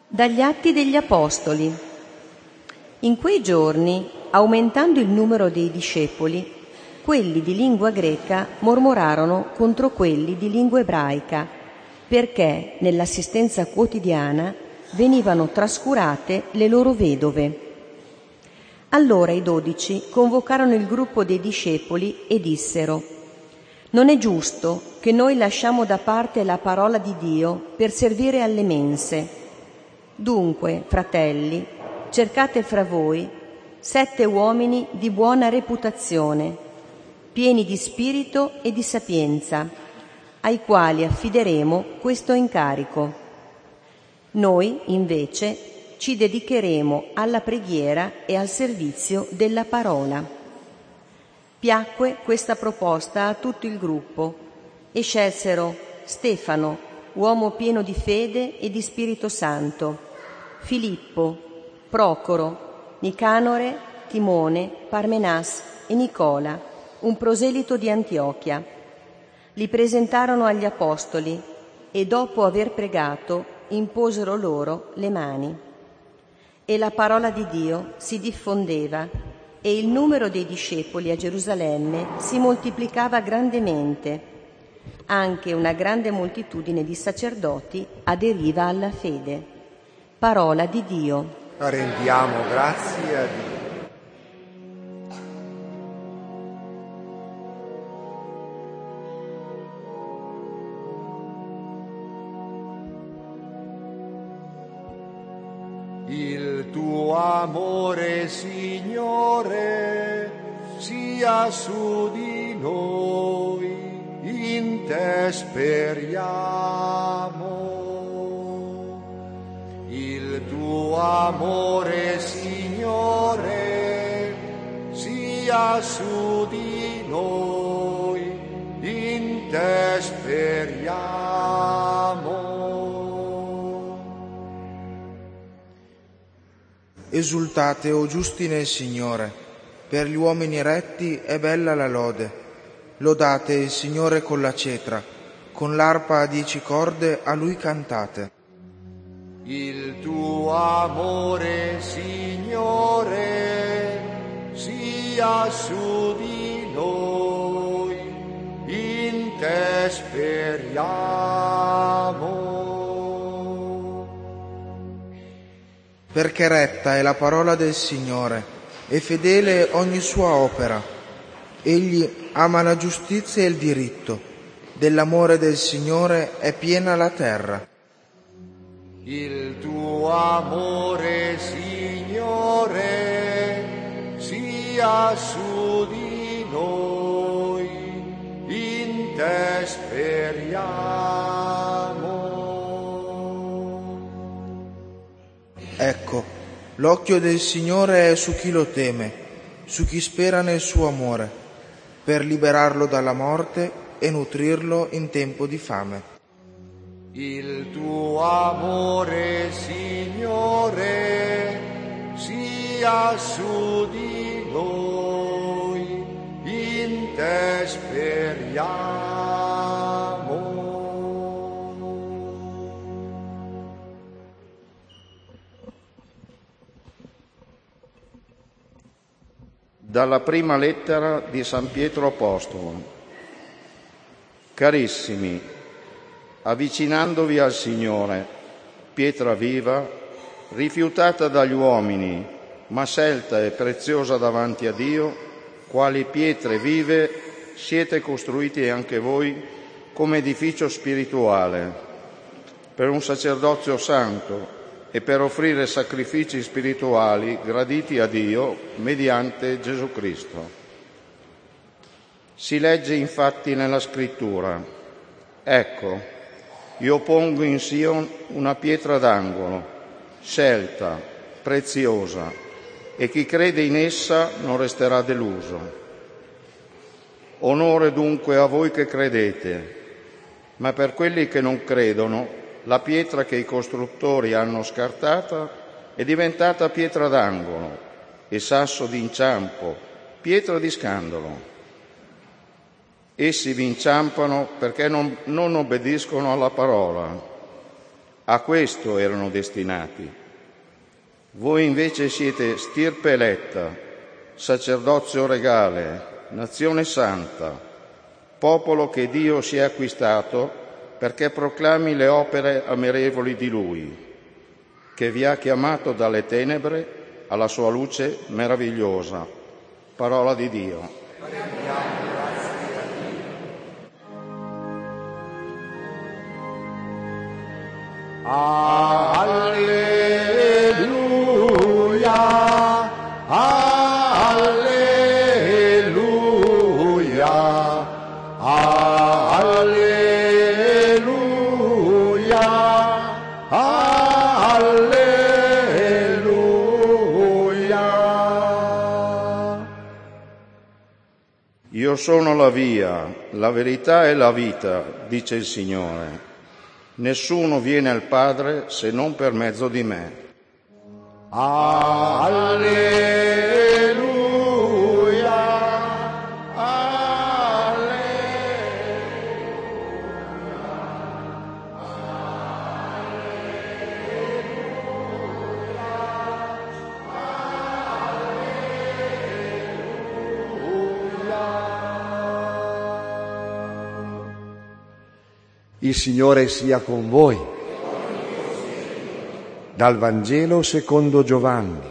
Dagli Atti degli Apostoli. In quei giorni, aumentando il numero dei discepoli, quelli di lingua greca mormorarono contro quelli di lingua ebraica, perché nell'assistenza quotidiana venivano trascurate le loro vedove. Allora i 12 convocarono il gruppo dei discepoli e dissero: «Non è giusto che noi lasciamo da parte la parola di Dio per servire alle mense. Dunque, fratelli, cercate fra voi 7 uomini di buona reputazione, pieni di spirito e di sapienza, ai quali affideremo questo incarico. Noi, invece, ci dedicheremo alla preghiera e al servizio della parola». Piacque questa proposta a tutto il gruppo e scelsero Stefano, uomo pieno di fede e di Spirito Santo, Filippo, Procoro, Nicanore, Timone, Parmenas e Nicola, un proselito di Antiochia. Li presentarono agli apostoli e dopo aver pregato imposero loro le mani. E la parola di Dio si diffondeva e il numero dei discepoli a Gerusalemme si moltiplicava grandemente. Anche una grande moltitudine di sacerdoti aderiva alla fede. Parola di Dio. Rendiamo grazie a Dio. Il tuo amore, Signore, sia su di noi, in te speriamo. Il tuo amore, Signore, sia su di noi, in te speriamo. Esultate, o giusti nel Signore, per gli uomini retti è bella la lode. Lodate il Signore con la cetra, con l'arpa a 10 corde a Lui cantate. Il tuo amore, Signore, sia su di noi, in te speriamo. Perché retta è la parola del Signore e fedele ogni sua opera. Egli ama la giustizia e il diritto. Dell'amore del Signore è piena la terra. Il tuo amore, Signore, sia su di noi, in te speriamo. Ecco, l'occhio del Signore è su chi lo teme, su chi spera nel suo amore, per liberarlo dalla morte e nutrirlo in tempo di fame. Il tuo amore, Signore, sia su di noi, in te speriamo. Dalla prima lettera di San Pietro Apostolo. Carissimi, avvicinandovi al Signore, pietra viva, rifiutata dagli uomini, ma scelta e preziosa davanti a Dio, quali pietre vive siete costruiti anche voi come edificio spirituale, per un sacerdozio santo e per offrire sacrifici spirituali graditi a Dio mediante Gesù Cristo. Si legge infatti nella Scrittura: «Ecco, io pongo in Sion una pietra d'angolo, scelta, preziosa, e chi crede in essa non resterà deluso. Onore dunque a voi che credete, ma per quelli che non credono, la pietra che i costruttori hanno scartata è diventata pietra d'angolo e sasso d'inciampo, pietra di scandalo. Essi vi inciampano perché non obbediscono alla parola. A questo erano destinati. Voi invece siete stirpe eletta, sacerdozio regale, nazione santa, popolo che Dio si è acquistato perché proclami le opere ammirevoli di Lui, che vi ha chiamato dalle tenebre alla sua luce meravigliosa. Parola di Dio. Alleluia, alleluia, alleluia, alleluia. Io sono la via, la verità e la vita, dice il Signore. Nessuno viene al Padre se non per mezzo di me. Alleluia, alleluia. Il Signore sia con voi. Dal Vangelo secondo Giovanni.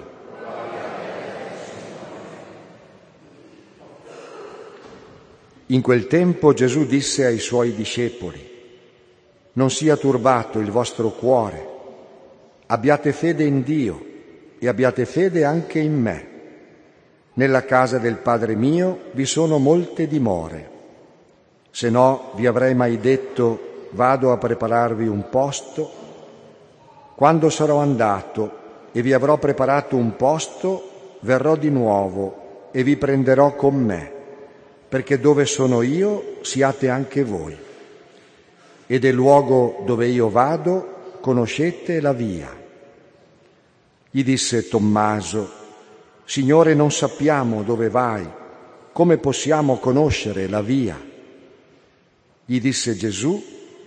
In quel tempo Gesù disse ai suoi discepoli: non sia turbato il vostro cuore, abbiate fede in Dio e abbiate fede anche in me. Nella casa del Padre mio vi sono molte dimore. Se no vi avrei mai detto: vado a prepararvi un posto. Quando sarò andato e vi avrò preparato un posto, verrò di nuovo e vi prenderò con me, perché dove sono io siate anche voi. E del luogo dove io vado conoscete la via. Gli disse Tommaso: Signore, non sappiamo dove vai, come possiamo conoscere la via? Gli disse Gesù: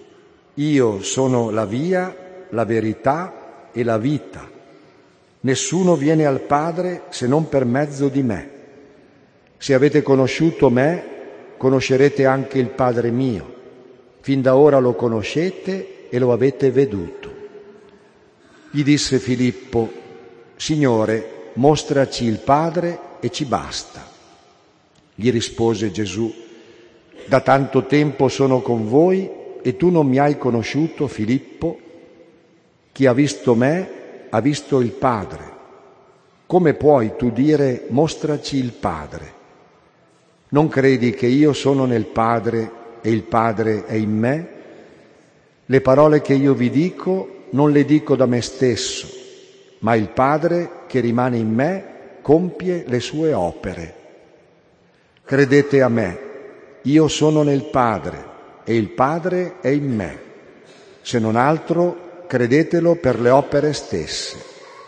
io sono la via, la verità e la vita. Nessuno viene al Padre se non per mezzo di me. Se avete conosciuto me, conoscerete anche il Padre mio. Fin da ora lo conoscete e lo avete veduto. Gli disse Filippo: Signore, mostraci il Padre e ci basta. Gli rispose Gesù: da tanto tempo sono con voi e tu non mi hai conosciuto, Filippo? Chi ha visto me ha visto il Padre. Come puoi tu dire: mostraci il Padre? Non credi che io sono nel Padre e il Padre è in me? Le parole che io vi dico non le dico da me stesso, ma il Padre che rimane in me compie le sue opere. Credete a me, io sono nel Padre e il Padre è in me. Se non altro, credetelo per le opere stesse.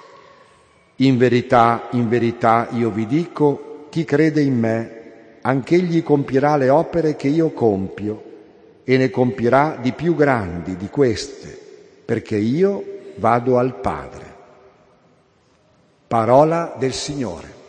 In verità io vi dico, chi crede in me, anch'egli compirà le opere che io compio e ne compirà di più grandi di queste, perché io vado al Padre. Parola del Signore.